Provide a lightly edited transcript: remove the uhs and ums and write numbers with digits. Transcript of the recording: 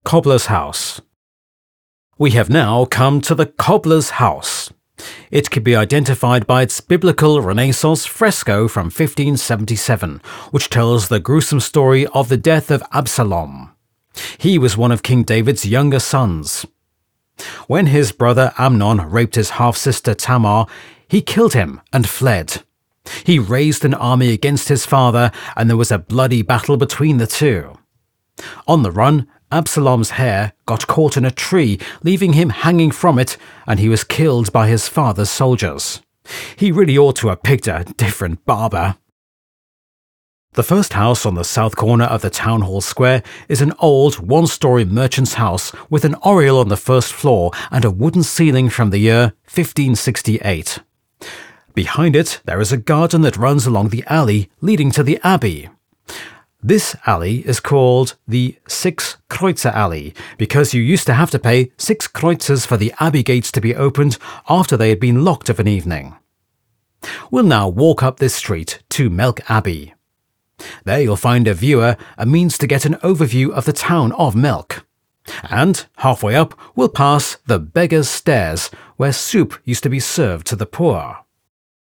Cobbler's House. We have now come to the cobbler's house. It can be identified by its biblical Renaissance fresco from 1577, which tells the gruesome story of the death of Absalom. He was one of King David's younger sons. When his brother Amnon raped his half-sister Tamar, he killed him and fled. He raised an army against his father, and there was a bloody battle between the two. On the run, Absalom's hair got caught in a tree, leaving him hanging from it, and he was killed by his father's soldiers. He really ought to have picked a different barber. The first house on the south corner of the town hall square is an old one-story merchant's house with an oriel on the first floor and a wooden ceiling from the year 1568. Behind it, there is a garden that runs along the alley leading to the abbey. This alley is called the Six Kreuzer Alley because you used to have to pay 6 kreuzers for the abbey gates to be opened after they had been locked of an evening. We'll now walk up this street to Melk Abbey. There you'll find a viewer, a means to get an overview of the town of Melk. And halfway up, we'll pass the Beggar's Stairs, where soup used to be served to the poor.